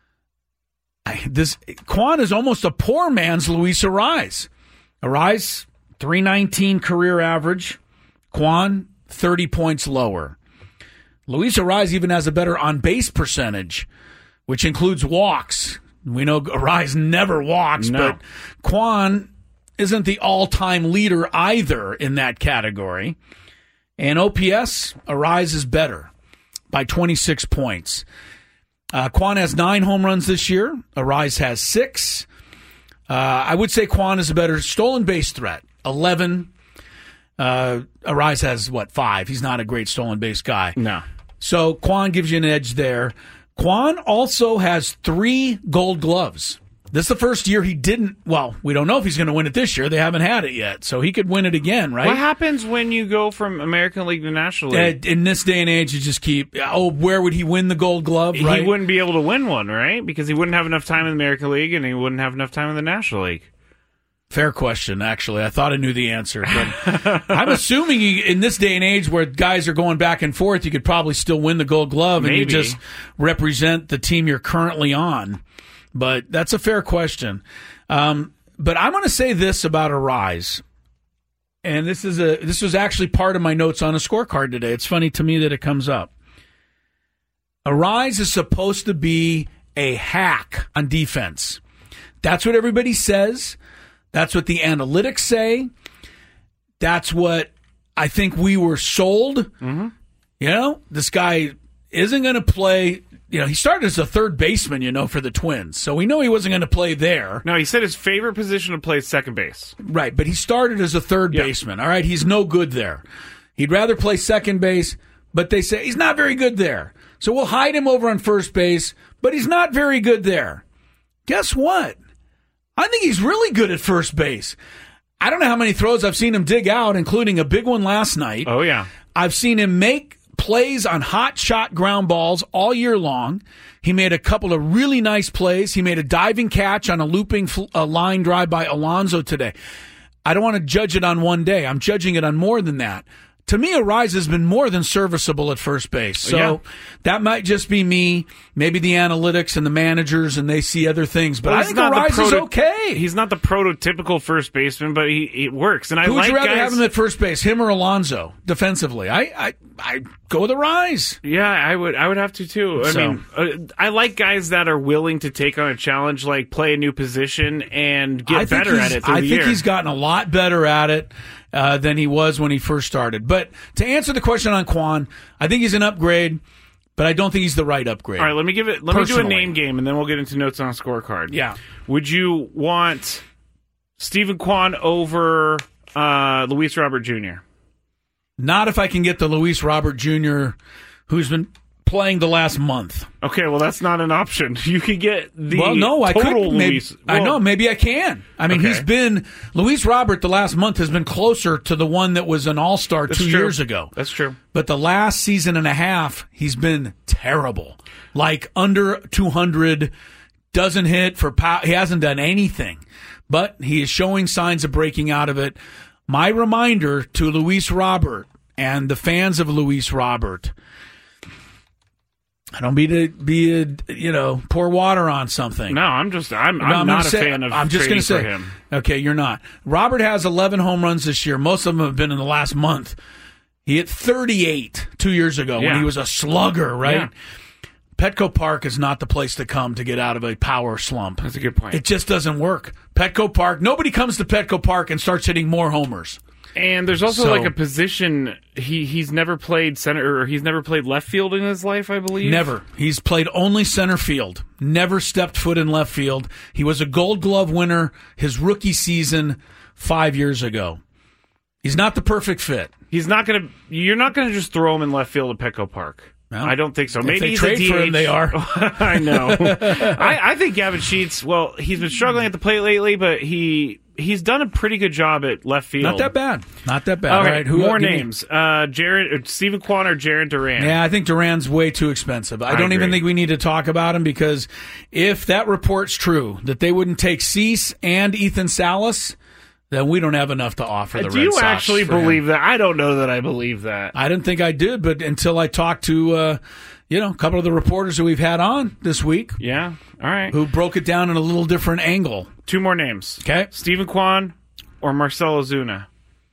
Speaker 2: Kwan is almost a poor man's Luis Arraez. Arraez, 319 career average. Kwan, 30 points lower. Luis Arraez even has a better on-base percentage, which includes walks. We know Arraez never walks, but Kwan isn't the all-time leader either in that category. And OPS, Arraez is better by 26 points. Kwan has 9 home runs this year. Arraez has 6. I would say Kwan is a better stolen base threat. 11. Arraez has, 5? He's not a great stolen base guy.
Speaker 3: No.
Speaker 2: So Kwan gives you an edge there. Kwan also has 3 Gold Gloves. This is the first year he didn't. Well, we don't know if he's going to win it this year. They haven't had it yet. So he could win it again, right?
Speaker 3: What happens when you go from American League to National League?
Speaker 2: In this day and age, you just keep, where would he win the Gold Glove, right?
Speaker 3: He wouldn't be able to win one, right? Because he wouldn't have enough time in the American League and he wouldn't have enough time in the National League.
Speaker 2: Fair question, actually. I thought I knew the answer. But I'm assuming in this day and age where guys are going back and forth, you could probably still win the Gold Glove and you just represent the team you're currently on. But that's a fair question. But I'm going to say this about Arraez. And this was actually part of my notes on a scorecard today. It's funny to me that it comes up. Arraez is supposed to be a hack on defense. That's what everybody says. That's what the analytics say. That's what I think we were sold. Mm-hmm. This guy isn't going to play. He started as a third baseman, for the Twins. So we know he wasn't going to play there.
Speaker 3: No, he said his favorite position to play is second base.
Speaker 2: Right, but he started as a third baseman. All right, he's no good there. He'd rather play second base, but they say he's not very good there. So we'll hide him over on first base, but he's not very good there. Guess what? I think he's really good at first base. I don't know how many throws I've seen him dig out, including a big one last night.
Speaker 3: Oh, yeah.
Speaker 2: I've seen him make plays on hot shot ground balls all year long. He made a couple of really nice plays. He made a diving catch on a looping line drive by Alonso today. I don't want to judge it on one day. I'm judging it on more than that. To me, Arise has been more than serviceable at first base. So that might just be me, maybe the analytics and the managers, and they see other things. But I think Arise is okay.
Speaker 3: He's not the prototypical first baseman, but it works. And
Speaker 2: Who would you rather have him at first base, him or Alonso, defensively? I go with Arise.
Speaker 3: Yeah, I would have to, too. I mean, I like guys that are willing to take on a challenge, like play a new position and get better at it through the year.
Speaker 2: I think he's gotten a lot better at it than he was when he first started. But to answer the question on Kwan, I think he's an upgrade, but I don't think he's the right upgrade.
Speaker 3: All right, let me do a name game, and then we'll get into notes on a scorecard.
Speaker 2: Yeah.
Speaker 3: Would you want Stephen Kwan over Luis Robert Jr.?
Speaker 2: Not if I can get the Luis Robert Jr., who's been playing the last month.
Speaker 3: Okay, well, that's not an option. You could get the
Speaker 2: I could.
Speaker 3: Luis.
Speaker 2: I know, maybe I can. I mean, Luis Robert the last month has been closer to the one that was an all-star 2 years ago.
Speaker 3: That's true.
Speaker 2: But the last season and a half, he's been terrible. Like under 200, doesn't hit for power. He hasn't done anything. But he is showing signs of breaking out of it. My reminder to Luis Robert and the fans of Luis Robert, I don't pour water on something.
Speaker 3: No, I'm not a fan of trading for him.
Speaker 2: Okay, you're not. Robert has 11 home runs this year. Most of them have been in the last month. He hit 38 2 years ago when he was a slugger, right?
Speaker 3: Yeah.
Speaker 2: Petco Park is not the place to come to get out of a power slump.
Speaker 3: That's a good point.
Speaker 2: It just doesn't work. Petco Park, nobody comes to Petco Park and starts hitting more homers.
Speaker 3: And there's also like a position he's never played center, or he's never played left field in his life, I believe.
Speaker 2: Never. He's played only center field. Never stepped foot in left field. He was a Gold Glove winner his rookie season 5 years ago. He's not the perfect fit.
Speaker 3: You're not gonna just throw him in left field at Petco Park. No, I don't think so. Maybe
Speaker 2: they trade for him, they are.
Speaker 3: I know. I think Gavin Sheets, well, he's been struggling at the plate lately, but he's done a pretty good job at left field.
Speaker 2: Not that bad.
Speaker 3: Okay, all right, more names. Stephen Kwan or Jarren Duran?
Speaker 2: Yeah, I think Duran's way too expensive. I don't even think we need to talk about him, because if that report's true, that they wouldn't take Cease and Ethan Salas, then we don't have enough to offer the Red Sox.
Speaker 3: Do you actually believe that? I don't know that I believe that.
Speaker 2: I didn't think I did, but until I talked to a couple of the reporters that we've had on this week.
Speaker 3: Yeah, all right.
Speaker 2: Who broke it down in a little different angle.
Speaker 3: Two more names.
Speaker 2: Okay.
Speaker 3: Stephen Kwan or Marcell Ozuna?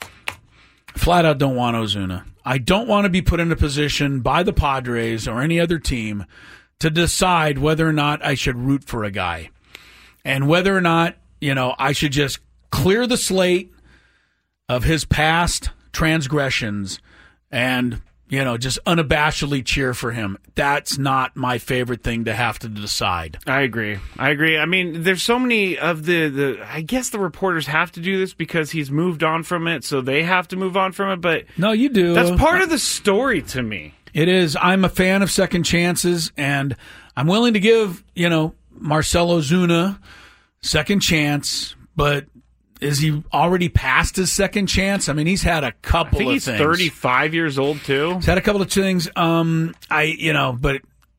Speaker 2: Flat out don't want Ozuna. I don't want to be put in a position by the Padres or any other team to decide whether or not I should root for a guy. And whether or not, I should just clear the slate of his past transgressions and, just unabashedly cheer for him. That's not my favorite thing to have to decide.
Speaker 3: I agree. I mean, there's so many of I guess the reporters have to do this because he's moved on from it, so they have to move on from it, but
Speaker 2: no, you do.
Speaker 3: That's part of the story to me.
Speaker 2: It is. I'm a fan of second chances, and I'm willing to give, Marcell Ozuna second chance, but is he already past his second chance? I mean, he's had a couple of things.
Speaker 3: I think he's 35 years old, too.
Speaker 2: He's had a couple of things. But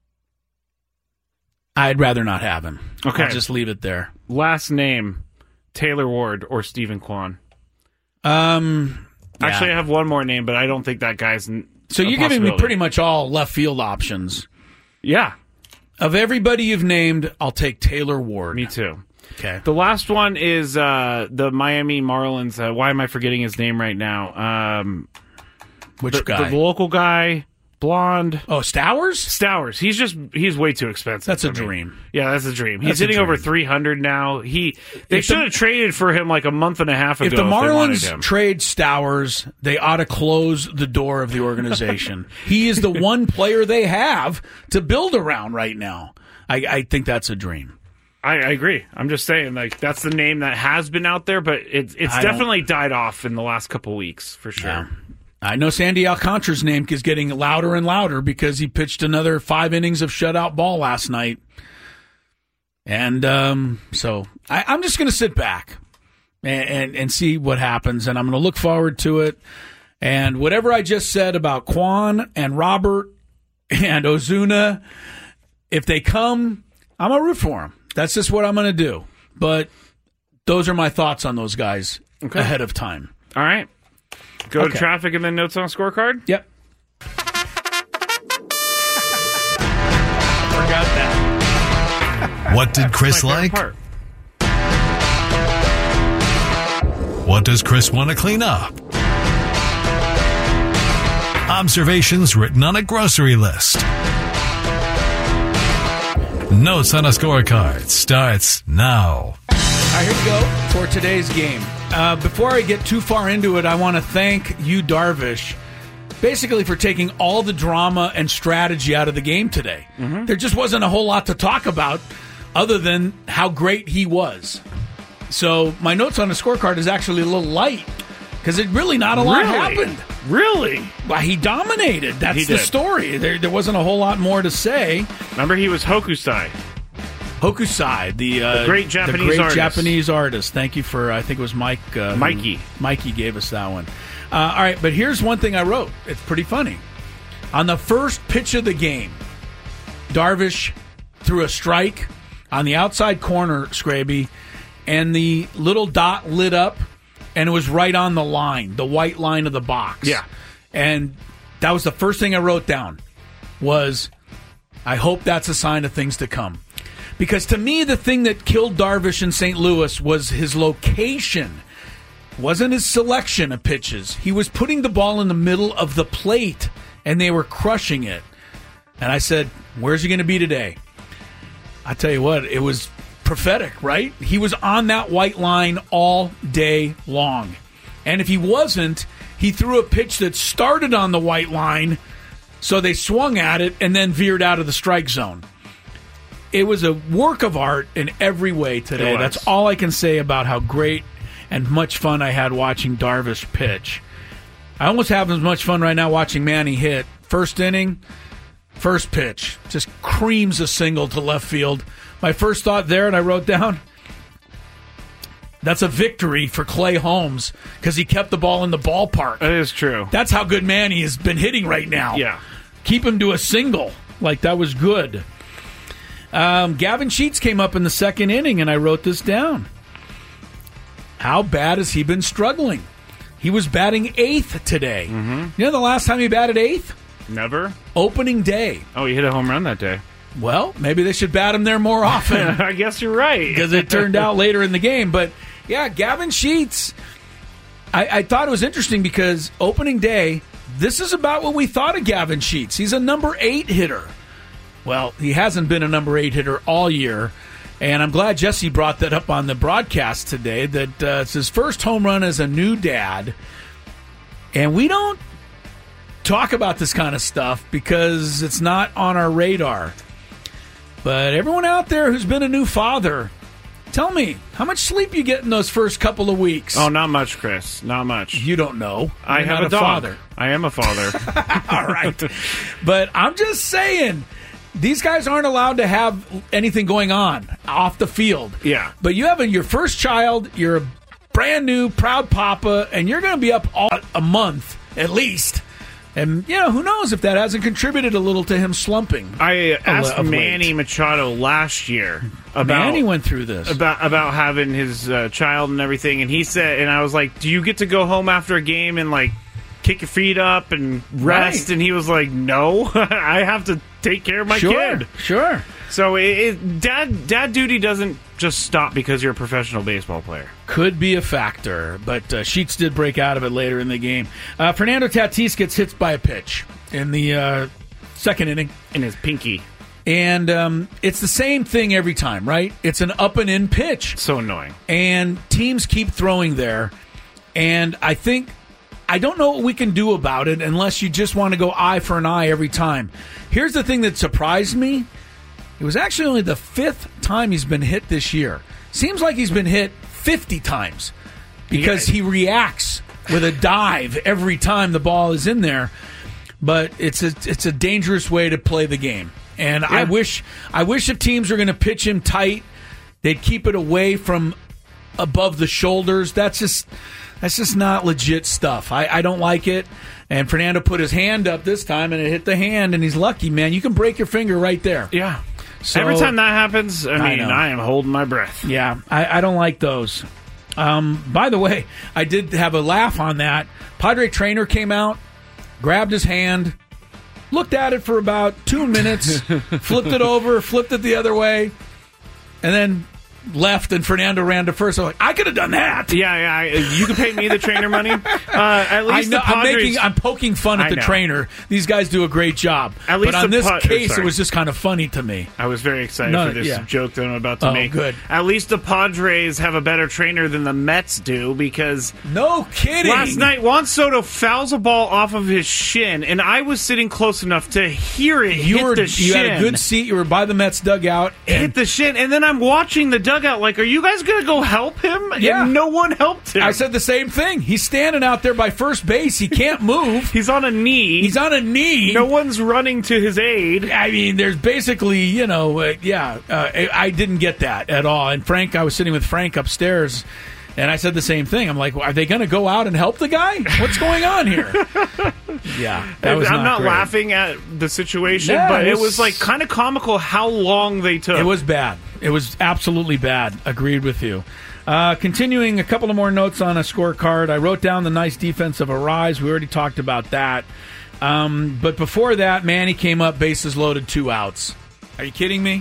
Speaker 2: I'd rather not have him.
Speaker 3: Okay.
Speaker 2: I'll just leave it there.
Speaker 3: Last name, Taylor Ward or Stephen Kwan?
Speaker 2: Actually,
Speaker 3: I have one more name, but I don't think that guy's
Speaker 2: So you're giving me pretty much all left field options.
Speaker 3: Yeah.
Speaker 2: Of everybody you've named, I'll take Taylor Ward.
Speaker 3: Me too.
Speaker 2: Okay.
Speaker 3: The last one is the Miami Marlins. Why am I forgetting his name right now?
Speaker 2: Which guy?
Speaker 3: The local guy, blonde.
Speaker 2: Oh, Stowers?
Speaker 3: Stowers. He's way too expensive.
Speaker 2: That's a dream.
Speaker 3: Yeah, that's a dream. He's hitting over 300 now. They should have traded for him like a month and a half ago.
Speaker 2: If the Marlins trade Stowers, they ought to close the door of the organization. He is the one player they have to build around right now. I think that's a dream.
Speaker 3: I agree. I'm just saying, that's the name that has been out there, but it's definitely died off in the last couple weeks, for sure.
Speaker 2: I know Sandy Alcantara's name is getting louder and louder because he pitched another 5 innings of shutout ball last night. And so I'm just going to sit back and see what happens, and I'm going to look forward to it. And whatever I just said about Kwan and Robert and Ozuna, if they come, I'm going to root for them. That's just what I'm going to do. But those are my thoughts on those guys ahead of time.
Speaker 3: All right. Go to traffic and then notes on a scorecard?
Speaker 2: Yep. Forgot that.
Speaker 5: What did Chris like? What does Chris want to clean up? Observations written on a grocery list. Notes on a scorecard starts now.
Speaker 2: All right, here we go for today's game. Before I get too far into it, I want to thank you, Darvish, basically for taking all the drama and strategy out of the game today. Mm-hmm. There just wasn't a whole lot to talk about other than how great he was. So my notes on the scorecard is actually a little light because it really not a lot happened.
Speaker 3: Really?
Speaker 2: Well, he dominated. That's the story. There wasn't a whole lot more to say.
Speaker 3: Remember, he was Hokusai.
Speaker 2: Hokusai, the
Speaker 3: great Japanese
Speaker 2: artist. Thank you for, I think it was Mike. Mikey gave us that one. All right, but here's one thing I wrote. It's pretty funny. On the first pitch of the game, Darvish threw a strike on the outside corner, Scraby, and the little dot lit up, and it was right on the line, the white line of the box.
Speaker 3: Yeah.
Speaker 2: And that was the first thing I wrote down was, I hope that's a sign of things to come. Because to me, the thing that killed Darvish in St. Louis was his location. It wasn't his selection of pitches. He was putting the ball in the middle of the plate, and they were crushing it. And I said, where's he going to be today? I tell you what, it was prophetic, right? He was on that white line all day long. And if he wasn't, he threw a pitch that started on the white line, so they swung at it and then veered out of the strike zone. It was a work of art in every way today. That's all I can say about how great and much fun I had watching Darvish pitch. I almost have as much fun right now watching Manny hit. First inning, first pitch, just creams a single to left field. My first thought there, and I wrote down, that's a victory for Clay Holmes because he kept the ball in the ballpark.
Speaker 3: That is true.
Speaker 2: That's how good Manny has been hitting right now.
Speaker 3: Yeah.
Speaker 2: Keep him to a single. Like, that was good. Gavin Sheets came up in the second inning, and I wrote this down. How bad has he been struggling? He was batting 8th today. Mm-hmm. You know the last time he batted 8th?
Speaker 3: Never.
Speaker 2: Opening day.
Speaker 3: Oh, he hit a home run that day.
Speaker 2: Well, maybe they should bat him there more often.
Speaker 3: I guess you're right.
Speaker 2: Because it turned out later in the game. But, yeah, Gavin Sheets, I thought it was interesting because opening day, this is about what we thought of Gavin Sheets. He's a number 8 hitter. Well, he hasn't been a number 8 hitter all year, and I'm glad Jesse brought that up on the broadcast today, that it's his first home run as a new dad, and we don't talk about this kind of stuff because it's not on our radar. But everyone out there who's been a new father, tell me, how much sleep you get in those first couple of weeks?
Speaker 3: Oh, not much, Chris. Not much.
Speaker 2: You don't know.
Speaker 3: I have a dog. Father. I am a father.
Speaker 2: All right. But I'm just saying, these guys aren't allowed to have anything going on off the field.
Speaker 3: Yeah.
Speaker 2: But you have your first child, you're a brand new, proud papa, and you're going to be up all a month at least. And, you know, who knows if that hasn't contributed a little to him slumping.
Speaker 3: I asked Manny Machado last year about...
Speaker 2: Manny went through this.
Speaker 3: About having his child and everything, and he said, and I was like, do you get to go home after a game and, like, kick your feet up and rest? Right. And he was like, no, I have to take care of my kid.
Speaker 2: Sure.
Speaker 3: So dad duty doesn't just stop because you're a professional baseball player.
Speaker 2: Could be a factor, but Sheets did break out of it later in the game. Fernando Tatis gets hit by a pitch in the second inning.
Speaker 3: In his pinky.
Speaker 2: And it's the same thing every time, right? It's an up and in pitch.
Speaker 3: So annoying.
Speaker 2: And teams keep throwing there. And I don't know what we can do about it unless you just want to go eye for an eye every time. Here's the thing that surprised me. It was actually only the 5th time he's been hit this year. Seems like he's been hit 50 times because he reacts with a dive every time the ball is in there. But it's a dangerous way to play the game. And I wish if teams are going to pitch him tight, they'd keep it away from above the shoulders. That's just not legit stuff. I don't like it. And Fernando put his hand up this time, and it hit the hand, and he's lucky, man. You can break your finger right there.
Speaker 3: Yeah.
Speaker 2: So,
Speaker 3: every time that happens, I am holding my breath.
Speaker 2: Yeah, I don't like those. By the way, I did have a laugh on that. Padre trainer came out, grabbed his hand, looked at it for about 2 minutes, flipped it over, flipped it the other way, and then left, and Fernando ran to first. I'm like, I could have done that.
Speaker 3: Yeah. You could pay me the trainer money. At least the Padres...
Speaker 2: I'm poking fun at the trainer. These guys do a great job.
Speaker 3: At least
Speaker 2: but on this case, it was just kind of funny to me.
Speaker 3: I was very excited for this joke that I'm about to make.
Speaker 2: Good.
Speaker 3: At least the Padres have a better trainer than the Mets do, because...
Speaker 2: No kidding!
Speaker 3: Last night, Juan Soto fouls a ball off of his shin, and I was sitting close enough to hear it hit the shin.
Speaker 2: You had a good seat. You were by the Mets dugout.
Speaker 3: Hit the shin, and then I'm watching the dugout like, are you guys going to go help him?
Speaker 2: Yeah.
Speaker 3: And no one helped him.
Speaker 2: I said the same thing. He's standing out there by first base. He can't move.
Speaker 3: He's on a knee. No one's running to his aid.
Speaker 2: I mean, there's basically, I didn't get that at all. And I was sitting with Frank upstairs, and I said the same thing. I'm like, are they going to go out and help the guy? What's going on here? Yeah, that was
Speaker 3: I'm not
Speaker 2: great.
Speaker 3: laughing at the situation, but it was like kind of comical how long they took.
Speaker 2: It was bad. It was absolutely bad. Agreed with you. Continuing, a couple of more notes on a scorecard. I wrote down the nice defense of Arise. We already talked about that. But before that, Manny came up, bases loaded, 2 outs. Are you kidding me?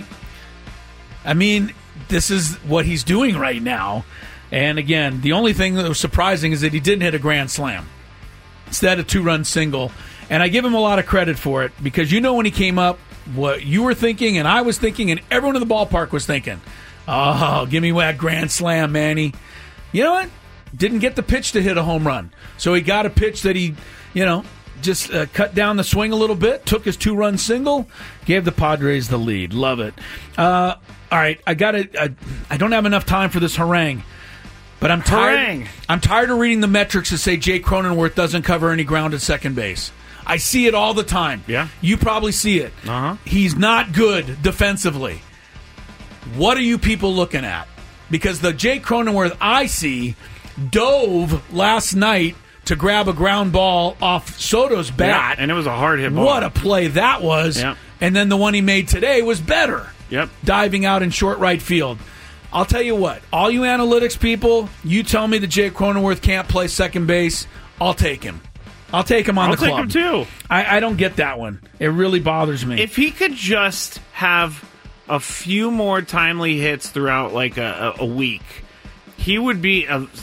Speaker 2: I mean, this is what he's doing right now. And again, the only thing that was surprising is that he didn't hit a grand slam. Instead, a 2-run single. And I give him a lot of credit for it, because when he came up, what you were thinking and I was thinking and everyone in the ballpark was thinking, oh, give me that grand slam, Manny. You know what? Didn't get the pitch to hit a home run. So he got a pitch that he, just cut down the swing a little bit, took his 2-run single, gave the Padres the lead. Love it. All right, I don't have enough time for this harangue. But I'm tired. I'm tired of reading the metrics that say Jake Cronenworth doesn't cover any ground at second base. I see it all the time.
Speaker 3: Yeah.
Speaker 2: You probably see it.
Speaker 3: Uh-huh.
Speaker 2: He's not good defensively. What are you people looking at? Because the Jake Cronenworth I see dove last night to grab a ground ball off Soto's bat.
Speaker 3: Yeah, and it was a hard hit ball.
Speaker 2: What a play that was.
Speaker 3: Yep.
Speaker 2: And then the one he made today was better.
Speaker 3: Yep.
Speaker 2: Diving out in short right field. I'll tell you what, all you analytics people, you tell me that Jake Cronenworth can't play second base, I'll take him. I'll take him on the club.
Speaker 3: I'll take him too.
Speaker 2: I don't get that one. It really bothers me.
Speaker 3: If he could just have a few more timely hits throughout like a week, he would be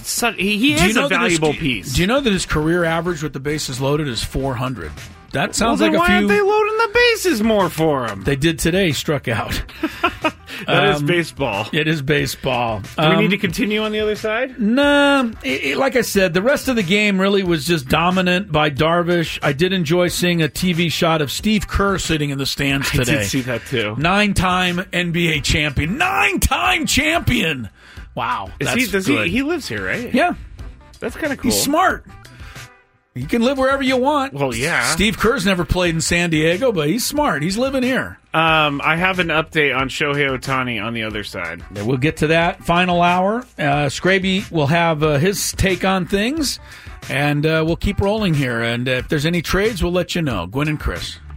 Speaker 3: he is a valuable piece.
Speaker 2: Do you know that his career average with the bases loaded is 400? That sounds like a few.
Speaker 3: Why aren't they loading the bases more for him?
Speaker 2: They did today. Struck out.
Speaker 3: That is baseball.
Speaker 2: It is baseball.
Speaker 3: Do we need to continue on the other side?
Speaker 2: Nah. Like I said, the rest of the game really was just dominant by Darvish. I did enjoy seeing a TV shot of Steve Kerr sitting in the stands today.
Speaker 3: I did see that too.
Speaker 2: 9-time NBA champion. 9-time champion. Wow.
Speaker 3: He lives here, right?
Speaker 2: Yeah.
Speaker 3: That's kind of cool.
Speaker 2: He's smart. You can live wherever you want.
Speaker 3: Well, yeah.
Speaker 2: Steve Kerr's never played in San Diego, but he's smart. He's living here.
Speaker 3: I have an update on Shohei Ohtani on the other side.
Speaker 2: We'll get to that. Final hour. Scraby will have his take on things, and we'll keep rolling here. And if there's any trades, we'll let you know. Gwynn and Chris.